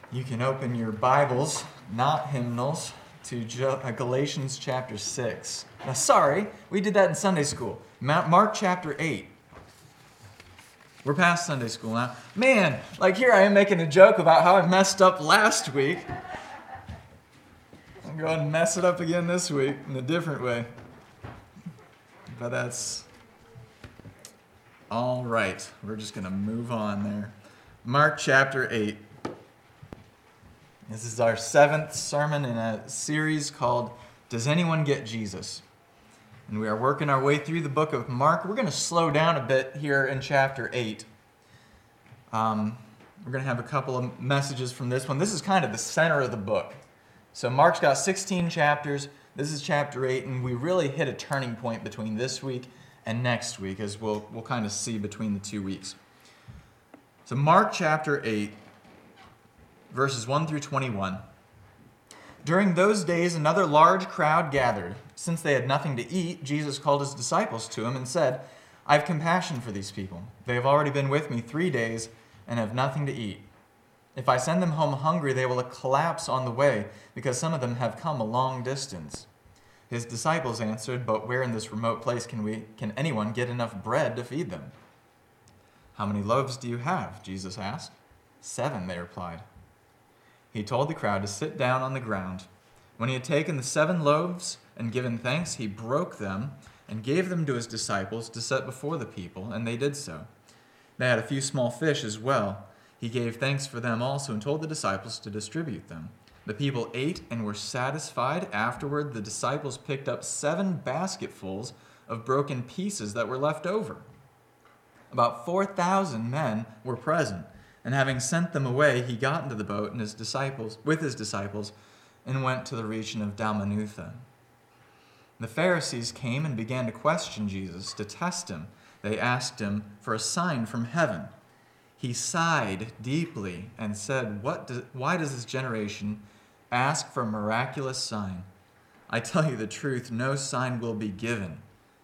You can open your Bibles, not hymnals, to Galatians chapter 6. Now, sorry, we did that in Sunday school. Mark chapter 8. We're past Sunday school now. Man, like here I am making a joke about how I messed up last week. I'm going to mess it up again this week in a different way. But that's all right. We're just going to move on there. Mark chapter 8. This is our 7th sermon in a series called Does Anyone Get Jesus? And we are working our way through the book of Mark. We're going to slow down a bit here in chapter 8. We're going to have a couple of messages from this one. This is kind of the center of the book. So Mark's got 16 chapters. This is chapter 8, and we really hit a turning point between this week and next week, as we'll kind of see between the 2 weeks. So Mark chapter 8, verses 1 through 21. During those days, another large crowd gathered. Since they had nothing to eat, Jesus called his disciples to him and said, I have compassion for these people. They have already been with me 3 days and have nothing to eat. If I send them home hungry, they will collapse on the way, because some of them have come a long distance. His disciples answered, But where in this remote place can anyone get enough bread to feed them? How many loaves do you have? Jesus asked. 7, they replied. He told the crowd to sit down on the ground. When he had taken the 7 loaves and given thanks, he broke them and gave them to his disciples to set before the people, and they did so. They had a few small fish as well. He gave thanks for them also and told the disciples to distribute them. The people ate and were satisfied. Afterward, the disciples picked up 7 basketfuls of broken pieces that were left over. About 4,000 men were present. And having sent them away, he got into the boat and with his disciples and went to the region of Dalmanutha. The Pharisees came and began to question Jesus to test him. They asked him for a sign from heaven. He sighed deeply and said, Why does this generation ask for a miraculous sign? I tell you the truth, no sign will be given.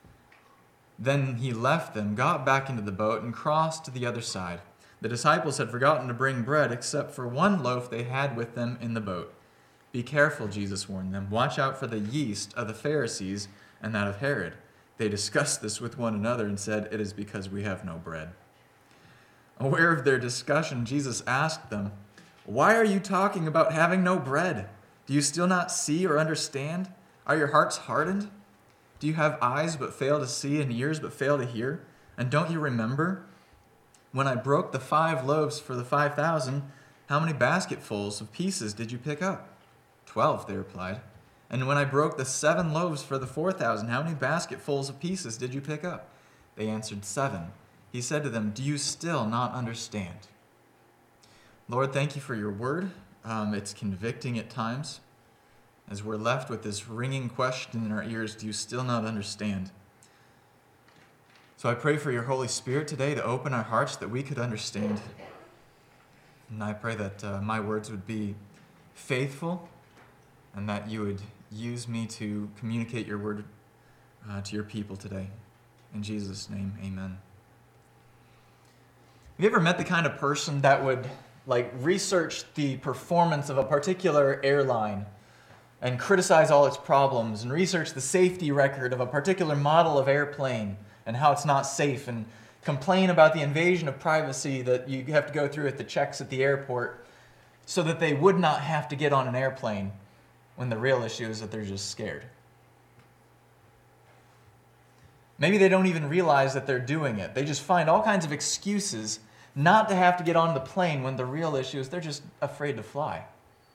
Then he left them, got back into the boat, and crossed to the other side. The disciples had forgotten to bring bread except for 1 loaf they had with them in the boat. Be careful, Jesus warned them. Watch out for the yeast of the Pharisees and that of Herod. They discussed this with one another and said, It is because we have no bread. Aware of their discussion, Jesus asked them, Why are you talking about having no bread? Do you still not see or understand? Are your hearts hardened? Do you have eyes but fail to see and ears but fail to hear? And don't you remember? When I broke the 5 loaves for the 5,000, how many basketfuls of pieces did you pick up? 12, they replied. And when I broke the 7 loaves for the 4,000, how many basketfuls of pieces did you pick up? They answered, 7. He said to them, Do you still not understand? Lord, thank you for your word. It's convicting at times. As we're left with this ringing question in our ears, do you still not understand? So I pray for your Holy Spirit today to open our hearts that we could understand. And I pray that my words would be faithful and that you would use me to communicate your word to your people today. In Jesus' name, amen. Have you ever met the kind of person that would research the performance of a particular airline and criticize all its problems and research the safety record of a particular model of airplane and how it's not safe, and complain about the invasion of privacy that you have to go through at the checks at the airport so that they would not have to get on an airplane, when the real issue is that they're just scared? Maybe they don't even realize that they're doing it. They just find all kinds of excuses not to have to get on the plane when the real issue is they're just afraid to fly.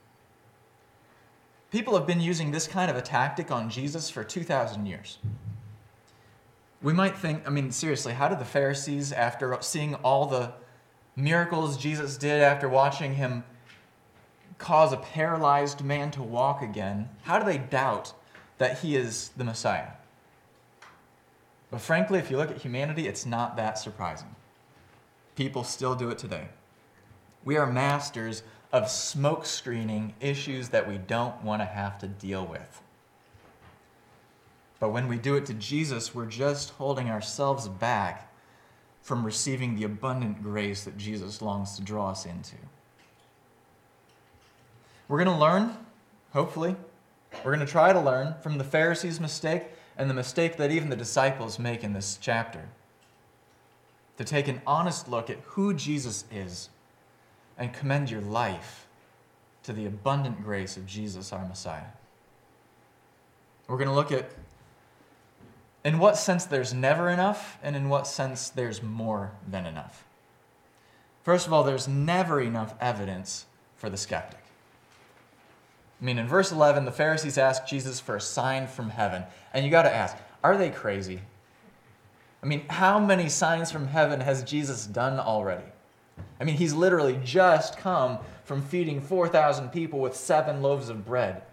People have been using this kind of a tactic on Jesus for 2,000 years. We might think, seriously, how did the Pharisees, after seeing all the miracles Jesus did, after watching him cause a paralyzed man to walk again, how do they doubt that he is the Messiah? But frankly, if you look at humanity, it's not that surprising. People still do it today. We are masters of smoke screening issues that we don't want to have to deal with. But when we do it to Jesus, we're just holding ourselves back from receiving the abundant grace that Jesus longs to draw us into. We're going to learn, hopefully, we're going to try to learn from the Pharisees' mistake and the mistake that even the disciples make in this chapter. To take an honest look at who Jesus is and commend your life to the abundant grace of Jesus, our Messiah. We're going to look at in what sense there's never enough and in what sense there's more than enough. First of all, there's never enough evidence for the skeptic. I mean, in verse 11, the Pharisees ask Jesus for a sign from heaven. And you got to ask, are they crazy? I mean, how many signs from heaven has Jesus done already? I mean, he's literally just come from feeding 4,000 people with 7 loaves of bread.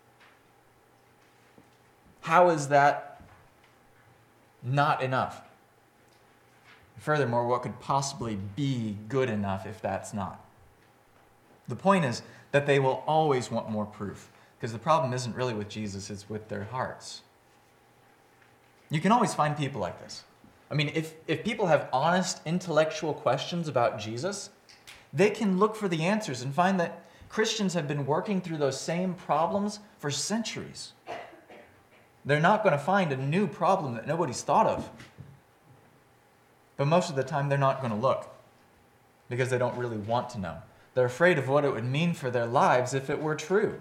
How is that not enough? Furthermore, what could possibly be good enough if that's not? The point is that they will always want more proof, because the problem isn't really with Jesus, it's with their hearts. You can always find people like this. I mean, if people have honest intellectual questions about Jesus, they can look for the answers and find that Christians have been working through those same problems for centuries. They're not going to find a new problem that nobody's thought of. But most of the time, they're not going to look because they don't really want to know. They're afraid of what it would mean for their lives if it were true.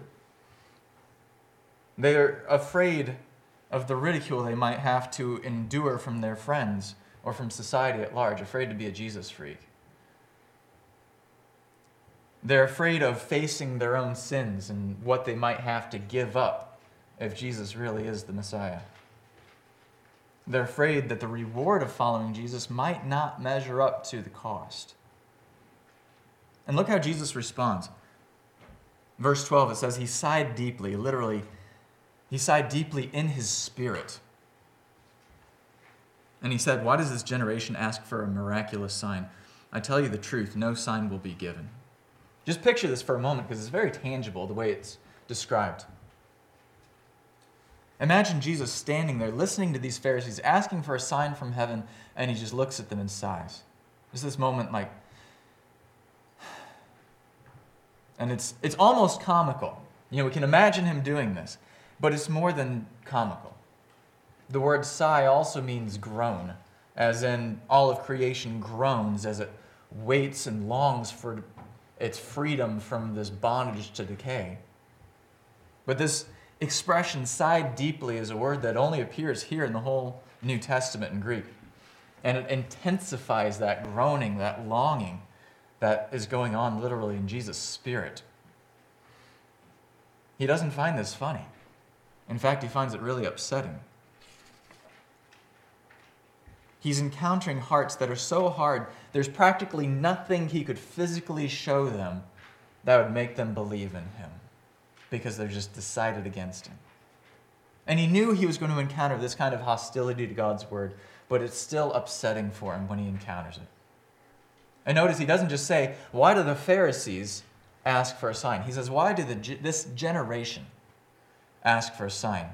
They're afraid of the ridicule they might have to endure from their friends or from society at large, afraid to be a Jesus freak. They're afraid of facing their own sins and what they might have to give up if Jesus really is the Messiah. They're afraid that the reward of following Jesus might not measure up to the cost. And look how Jesus responds. Verse 12, it says, he sighed deeply. Literally, he sighed deeply in his spirit. And he said, why does this generation ask for a miraculous sign? I tell you the truth, no sign will be given. Just picture this for a moment because it's very tangible the way it's described. Imagine Jesus standing there listening to these Pharisees asking for a sign from heaven, and he just looks at them and sighs. There's this moment like, and it's almost comical. You know, we can imagine him doing this, but it's more than comical. The word sigh also means groan, as in all of creation groans as it waits and longs for its freedom from this bondage to decay. But this expression, sighed deeply, is a word that only appears here in the whole New Testament in Greek. And it intensifies that groaning, that longing that is going on literally in Jesus' spirit. He doesn't find this funny. In fact, he finds it really upsetting. He's encountering hearts that are so hard, there's practically nothing he could physically show them that would make them believe in him, because they're just decided against him. And he knew he was going to encounter this kind of hostility to God's word, but it's still upsetting for him when he encounters it. And notice he doesn't just say, why do the Pharisees ask for a sign? He says, why do this generation ask for a sign?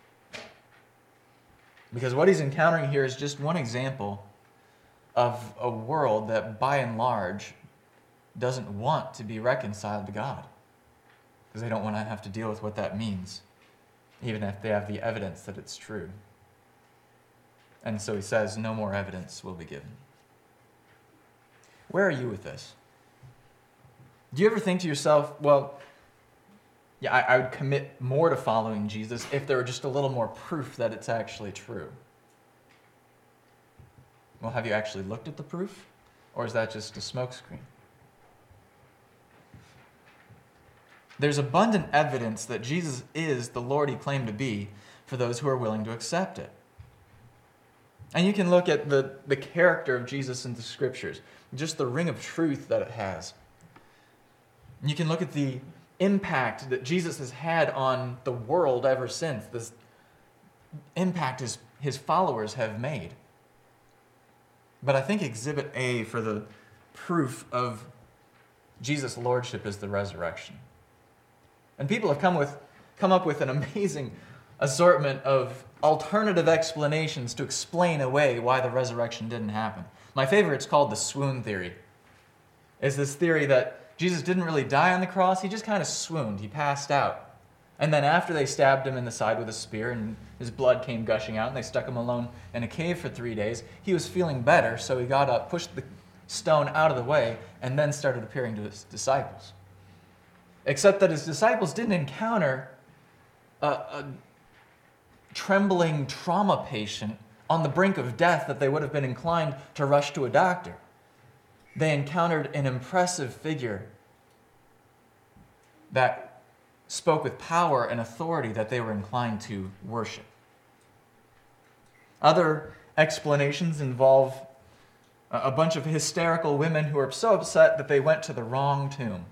Because what he's encountering here is just one example of a world that, by and large, doesn't want to be reconciled to God. Because they don't want to have to deal with what that means, even if they have the evidence that it's true. And so he says, no more evidence will be given. Where are you with this? Do you ever think to yourself, well, yeah, I would commit more to following Jesus if there were just a little more proof that it's actually true? Well, have you actually looked at the proof? Or is that just a smokescreen? There's abundant evidence that Jesus is the Lord he claimed to be for those who are willing to accept it. And you can look at the character of Jesus in the Scriptures, just the ring of truth that it has. You can look at the impact that Jesus has had on the world ever since, this impact his followers have made. But I think Exhibit A for the proof of Jesus' lordship is the resurrection. And people have come up with an amazing assortment of alternative explanations to explain away why the resurrection didn't happen. My favorite's called the swoon theory. It's this theory that Jesus didn't really die on the cross. He just kind of swooned. He passed out. And then after they stabbed him in the side with a spear and his blood came gushing out and they stuck him alone in a cave for 3 days, he was feeling better, so he got up, pushed the stone out of the way, and then started appearing to his disciples. Except that his disciples didn't encounter a trembling trauma patient on the brink of death that they would have been inclined to rush to a doctor. They encountered an impressive figure that spoke with power and authority that they were inclined to worship. Other explanations involve a bunch of hysterical women who are so upset that they went to the wrong tomb.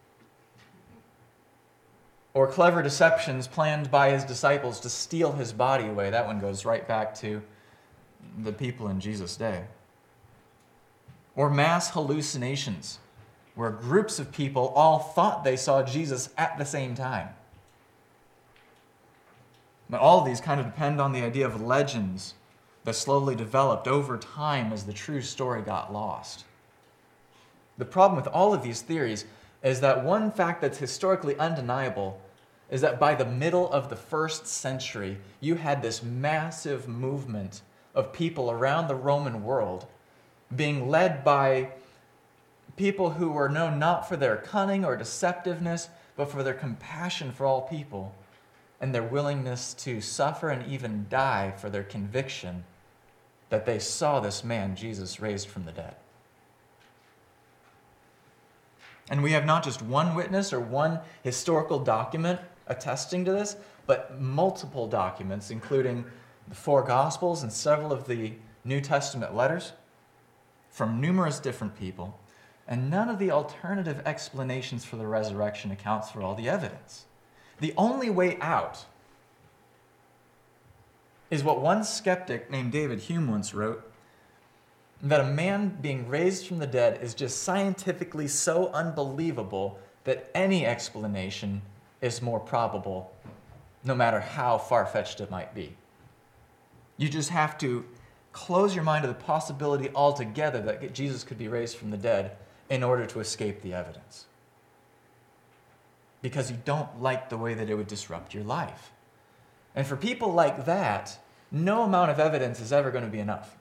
Or clever deceptions planned by his disciples to steal his body away. That one goes right back to the people in Jesus' day. Or mass hallucinations, where groups of people all thought they saw Jesus at the same time. But all of these kind of depend on the idea of legends that slowly developed over time as the true story got lost. The problem with all of these theories is that one fact that's historically undeniable is that by the middle of the 1st century, you had this massive movement of people around the Roman world being led by people who were known not for their cunning or deceptiveness, but for their compassion for all people and their willingness to suffer and even die for their conviction that they saw this man, Jesus, raised from the dead. And we have not just one witness or one historical document attesting to this, but multiple documents, including the 4 Gospels and several of the New Testament letters from numerous different people. And none of the alternative explanations for the resurrection accounts for all the evidence. The only way out is what one skeptic named David Hume once wrote, that a man being raised from the dead is just scientifically so unbelievable that any explanation is more probable, no matter how far-fetched it might be. You just have to close your mind to the possibility altogether that Jesus could be raised from the dead in order to escape the evidence. Because you don't like the way that it would disrupt your life. And for people like that, no amount of evidence is ever going to be enough.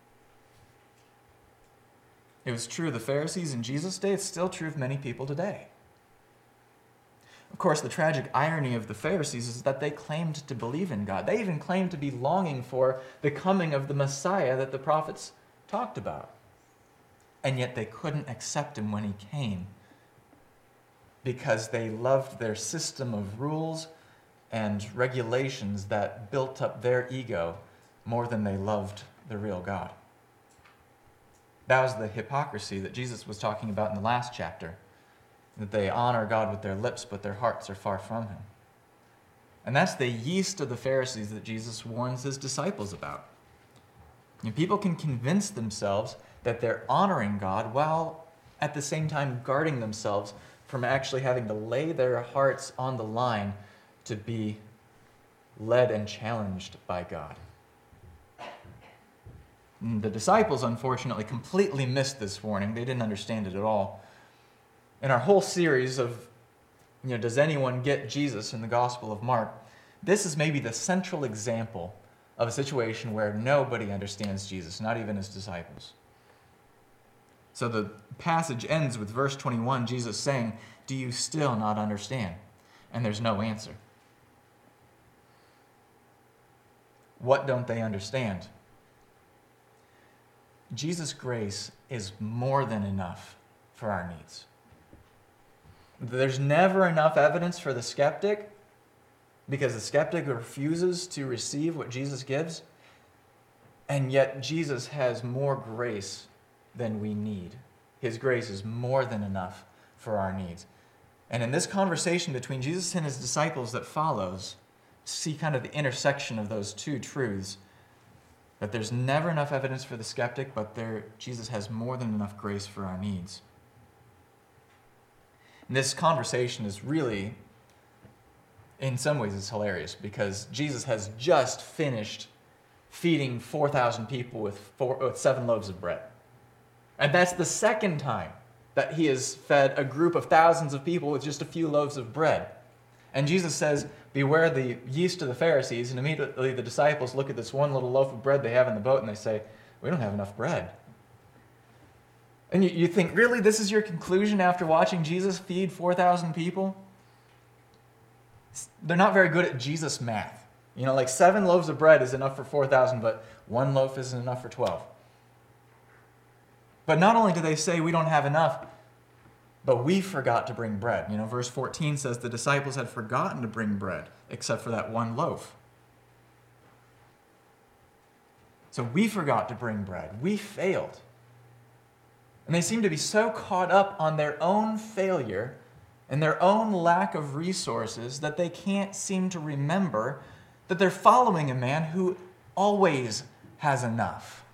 It was true of the Pharisees in Jesus' day. It's still true of many people today. Of course, the tragic irony of the Pharisees is that they claimed to believe in God. They even claimed to be longing for the coming of the Messiah that the prophets talked about. And yet they couldn't accept him when he came because they loved their system of rules and regulations that built up their ego more than they loved the real God. That was the hypocrisy that Jesus was talking about in the last chapter, that they honor God with their lips, but their hearts are far from him. And that's the yeast of the Pharisees that Jesus warns his disciples about. And people can convince themselves that they're honoring God while at the same time guarding themselves from actually having to lay their hearts on the line to be led and challenged by God. And the disciples, unfortunately, completely missed this warning. They didn't understand it at all. In our whole series of, does anyone get Jesus in the Gospel of Mark, this is maybe the central example of a situation where nobody understands Jesus, not even his disciples. So the passage ends with verse 21, Jesus saying, "Do you still not understand?" And there's no answer. What don't they understand? Jesus' grace is more than enough for our needs. There's never enough evidence for the skeptic because the skeptic refuses to receive what Jesus gives, and yet Jesus has more grace than we need. His grace is more than enough for our needs. And in this conversation between Jesus and his disciples that follows, see kind of the intersection of those two truths, that there's never enough evidence for the skeptic, but Jesus has more than enough grace for our needs. And this conversation is really, in some ways, it's hilarious because Jesus has just finished feeding 4,000 people with 7 loaves of bread. And that's the second time that he has fed a group of thousands of people with just a few loaves of bread. And Jesus says, beware the yeast of the Pharisees. And immediately the disciples look at this one little loaf of bread they have in the boat and they say, we don't have enough bread. And you think, really, this is your conclusion after watching Jesus feed 4,000 people? They're not very good at Jesus math. You know, like 7 loaves of bread is enough for 4,000, but 1 loaf isn't enough for 12. But not only do they say we don't have enough, but we forgot to bring bread. You know, verse 14 says the disciples had forgotten to bring bread, except for that 1 loaf. So we forgot to bring bread. We failed. And they seem to be so caught up on their own failure and their own lack of resources that they can't seem to remember that they're following a man who always has enough.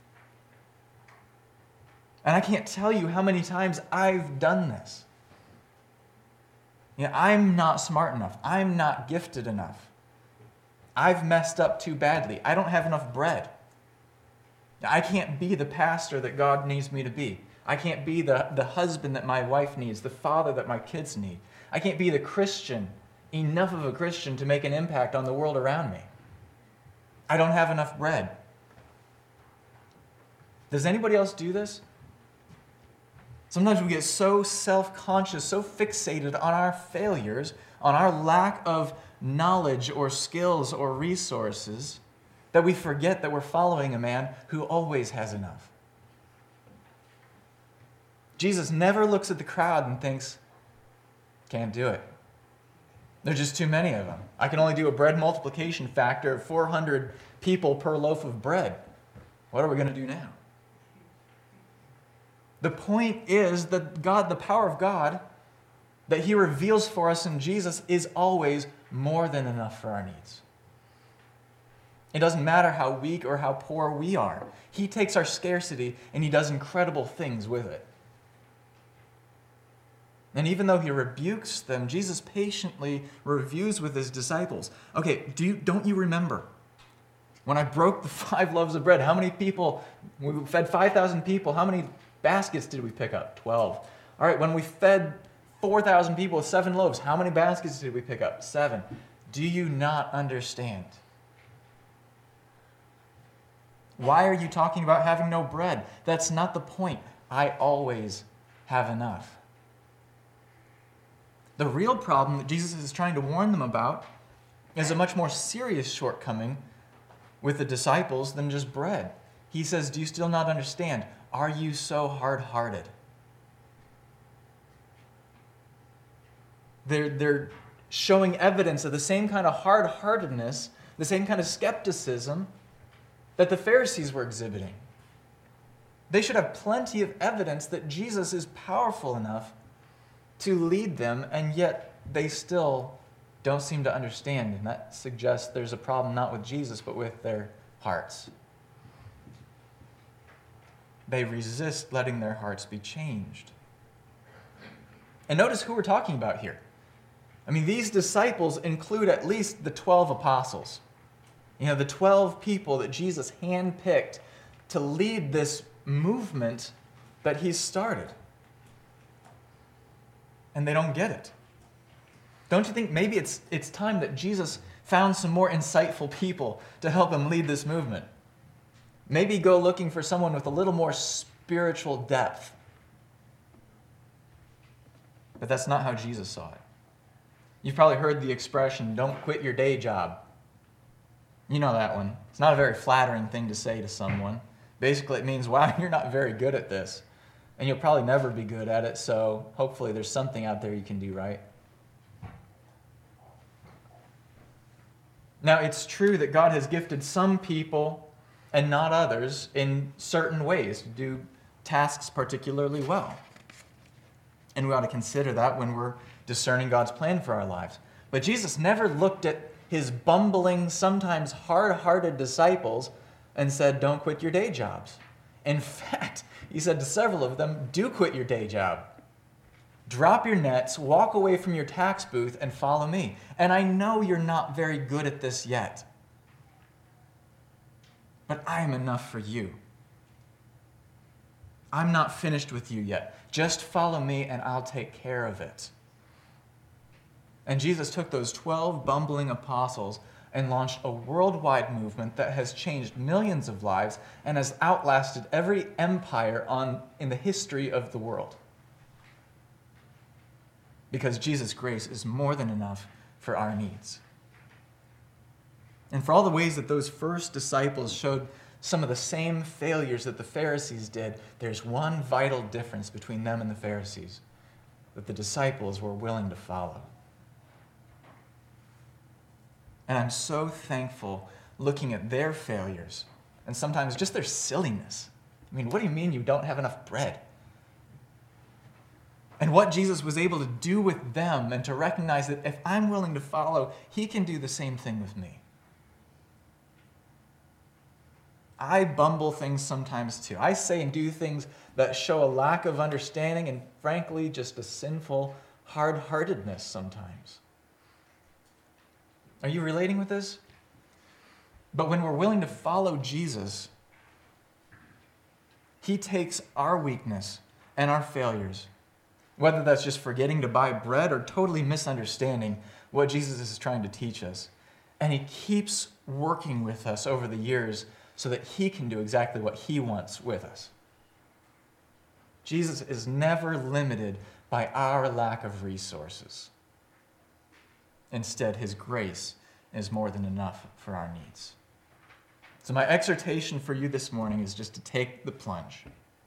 And I can't tell you how many times I've done this. You know, I'm not smart enough. I'm not gifted enough. I've messed up too badly. I don't have enough bread. I can't be the pastor that God needs me to be. I can't be the husband that my wife needs, the father that my kids need. I can't be the Christian, enough of a Christian to make an impact on the world around me. I don't have enough bread. Does anybody else do this? Sometimes we get so self-conscious, so fixated on our failures, on our lack of knowledge or skills or resources, that we forget that we're following a man who always has enough. Jesus never looks at the crowd and thinks, can't do it. There's just too many of them. I can only do a bread multiplication factor of 400 people per loaf of bread. What are we going to do now? The point is that God, the power of God that he reveals for us in Jesus is always more than enough for our needs. It doesn't matter how weak or how poor we are. He takes our scarcity and he does incredible things with it. And even though he rebukes them, Jesus patiently reviews with his disciples. Okay, don't you remember? When I broke the 5 loaves of bread, how many people, we fed 5,000 people, how many baskets did we pick up? 12. All right, when we fed 4,000 people with 7 loaves, how many baskets did we pick up? 7. Do you not understand? Why are you talking about having no bread? That's not the point. I always have enough. The real problem that Jesus is trying to warn them about is a much more serious shortcoming with the disciples than just bread. He says, do you still not understand? Are you so hard-hearted? They're showing evidence of the same kind of hard-heartedness, the same kind of skepticism that the Pharisees were exhibiting. They should have plenty of evidence that Jesus is powerful enough to lead them, and yet they still don't seem to understand. And that suggests there's a problem not with Jesus, but with their hearts. They resist letting their hearts be changed. And notice who we're talking about here. I mean, these disciples include at least the 12 apostles. You know, the 12 people that Jesus handpicked to lead this movement that he's started. And they don't get it. Don't you think maybe it's time that Jesus found some more insightful people to help him lead this movement? Maybe go looking for someone with a little more spiritual depth. But that's not how Jesus saw it. You've probably heard the expression, don't quit your day job. You know that one. It's not a very flattering thing to say to someone. Basically, it means, wow, you're not very good at this. And you'll probably never be good at it, so hopefully there's something out there you can do right. Now, it's true that God has gifted some people and not others in certain ways to do tasks particularly well. And we ought to consider that when we're discerning God's plan for our lives. But Jesus never looked at his bumbling, sometimes hard-hearted disciples and said, don't quit your day jobs. In fact, he said to several of them, do quit your day job. Drop your nets, walk away from your tax booth, and follow me. And I know you're not very good at this yet, but I am enough for you. I'm not finished with you yet. Just follow me and I'll take care of it. And Jesus took those 12 bumbling apostles and launched a worldwide movement that has changed millions of lives and has outlasted every empire in the history of the world. Because Jesus' grace is more than enough for our needs. And for all the ways that those first disciples showed some of the same failures that the Pharisees did, there's one vital difference between them and the Pharisees that the disciples were willing to follow. And I'm so thankful looking at their failures and sometimes just their silliness. I mean, what do you mean you don't have enough bread? And what Jesus was able to do with them, and to recognize that if I'm willing to follow, he can do the same thing with me. I bumble things sometimes too. I say and do things that show a lack of understanding and, frankly, just a sinful hard-heartedness sometimes. Are you relating with this? But when we're willing to follow Jesus, he takes our weakness and our failures, whether that's just forgetting to buy bread or totally misunderstanding what Jesus is trying to teach us, and he keeps working with us over the years so that he can do exactly what he wants with us. Jesus is never limited by our lack of resources. Instead, his grace is more than enough for our needs. So my exhortation for you this morning is just to take the plunge.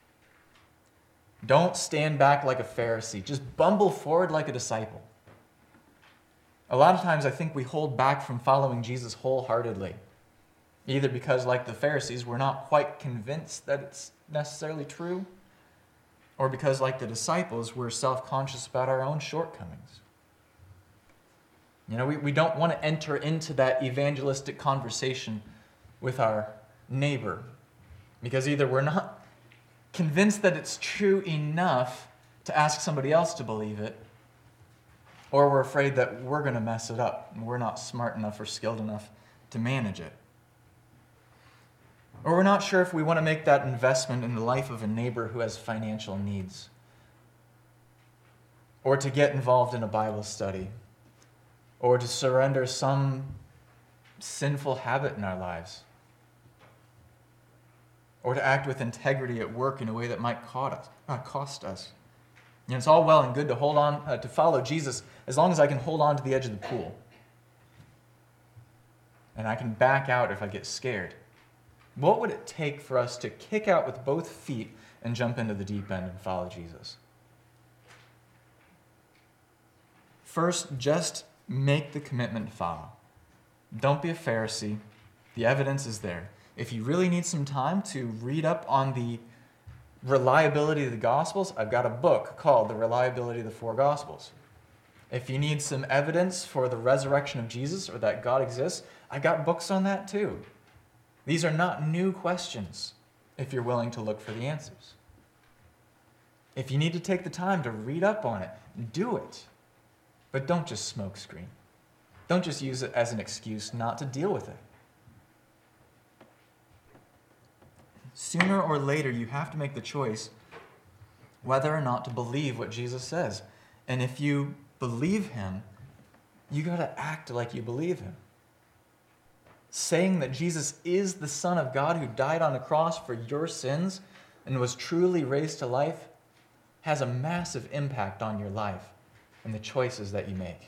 Don't stand back like a Pharisee. Just bumble forward like a disciple. A lot of times I think we hold back from following Jesus wholeheartedly, either because, like the Pharisees, we're not quite convinced that it's necessarily true, or because, like the disciples, we're self-conscious about our own shortcomings. You know, we don't want to enter into that evangelistic conversation with our neighbor because either we're not convinced that it's true enough to ask somebody else to believe it, or we're afraid that we're going to mess it up and we're not smart enough or skilled enough to manage it. Or we're not sure if we want to make that investment in the life of a neighbor who has financial needs, or to get involved in a Bible study, or to surrender some sinful habit in our lives, or to act with integrity at work in a way that might cost us. You know, it's all well and good to hold on, to follow Jesus as long as I can hold on to the edge of the pool. And I can back out if I get scared. What would it take for us to kick out with both feet and jump into the deep end and follow Jesus? First, just make the commitment to follow. Don't be a Pharisee. The evidence is there. If you really need some time to read up on the reliability of the Gospels, I've got a book called The Reliability of the Four Gospels. If you need some evidence for the resurrection of Jesus or that God exists, I got books on that too. These are not new questions if you're willing to look for the answers. If you need to take the time to read up on it, do it. But don't just smokescreen. Don't just use it as an excuse not to deal with it. Sooner or later, you have to make the choice whether or not to believe what Jesus says. And if you believe him, you got to act like you believe him. Saying that Jesus is the Son of God who died on the cross for your sins and was truly raised to life has a massive impact on your life and the choices that you make.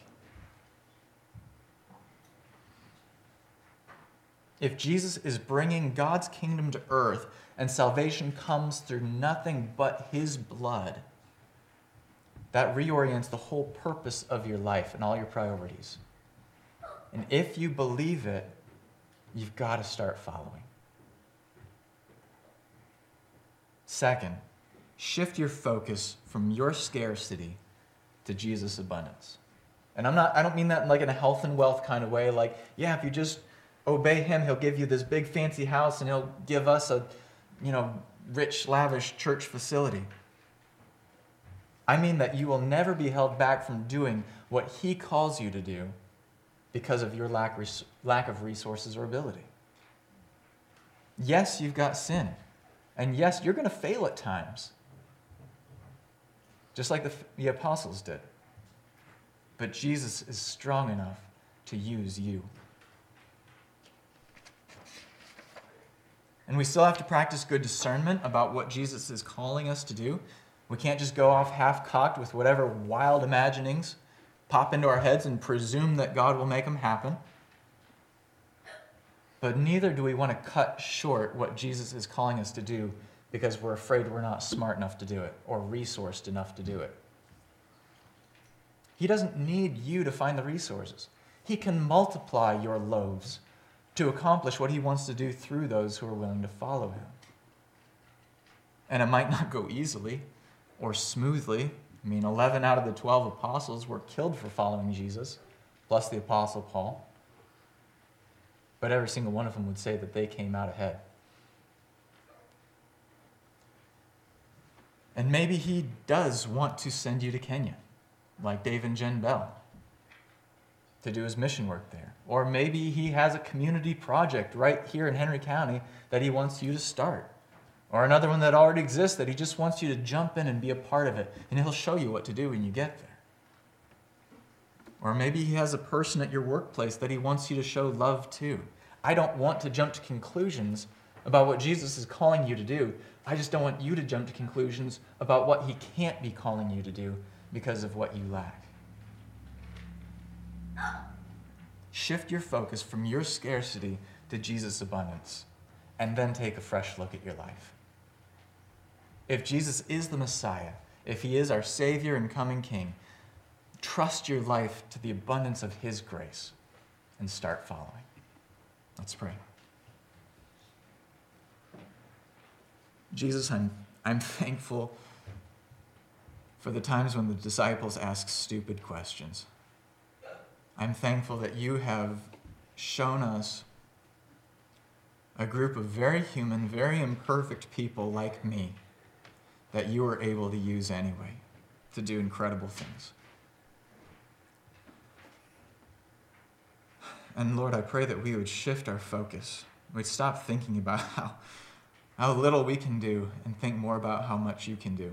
If Jesus is bringing God's kingdom to earth and salvation comes through nothing but his blood, that reorients the whole purpose of your life and all your priorities. And if you believe it, you've got to start following. Second, shift your focus from your scarcity to Jesus' abundance. And I don't mean that like in a health and wealth kind of way, like, yeah, if you just obey him, he'll give you this big fancy house and he'll give us a, rich, lavish church facility. I mean that you will never be held back from doing what he calls you to do because of your lack of resources or ability. Yes, you've got sin. And yes, you're going to fail at times. just like the apostles did. But Jesus is strong enough to use you. And we still have to practice good discernment about what Jesus is calling us to do. We can't just go off half-cocked with whatever wild imaginings pop into our heads and presume that God will make them happen. But neither do we want to cut short what Jesus is calling us to do because we're afraid we're not smart enough to do it or resourced enough to do it. He doesn't need you to find the resources. He can multiply your loaves to accomplish what he wants to do through those who are willing to follow him. And it might not go easily or smoothly. 11 out of the 12 apostles were killed for following Jesus, plus the apostle Paul. But every single one of them would say that they came out ahead. And maybe he does want to send you to Kenya, like Dave and Jen Bell, to do his mission work there. Or maybe he has a community project right here in Henry County that he wants you to start. Or another one that already exists that he just wants you to jump in and be a part of it, and he'll show you what to do when you get there. Or maybe he has a person at your workplace that he wants you to show love to. I don't want to jump to conclusions about what Jesus is calling you to do. I just don't want you to jump to conclusions about what he can't be calling you to do because of what you lack. Shift your focus from your scarcity to Jesus' abundance, and then take a fresh look at your life. If Jesus is the Messiah, if he is our Savior and coming King, trust your life to the abundance of his grace and start following. Let's pray. Jesus, I'm thankful for the times when the disciples ask stupid questions. I'm thankful that you have shown us a group of very human, very imperfect people like me that you were able to use anyway to do incredible things. And Lord, I pray that we would shift our focus. We'd stop thinking about how little we can do and think more about how much you can do.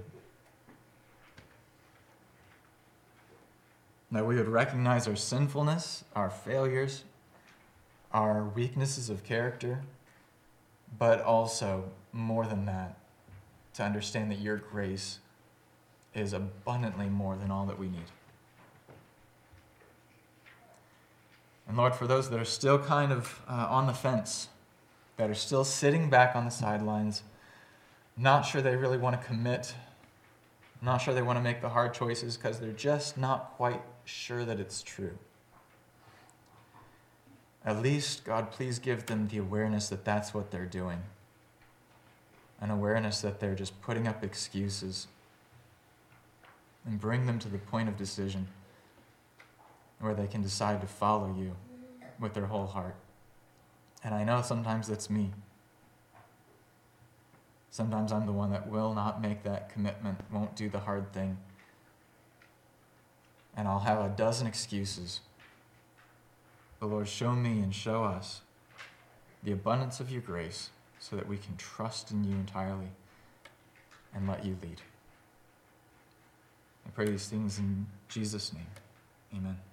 That we would recognize our sinfulness, our failures, our weaknesses of character, but also, more than that, to understand that your grace is abundantly more than all that we need. And Lord, for those that are still kind of on the fence, that are still sitting back on the sidelines, not sure they really want to commit, not sure they want to make the hard choices because they're just not quite sure that it's true. At least, God, please give them the awareness that that's what they're doing. An awareness that they're just putting up excuses, and bring them to the point of decision where they can decide to follow you with their whole heart. And I know sometimes that's me. Sometimes I'm the one that will not make that commitment, won't do the hard thing. And I'll have a dozen excuses. But Lord, show me and show us the abundance of your grace so that we can trust in you entirely and let you lead. I pray these things in Jesus' name. Amen.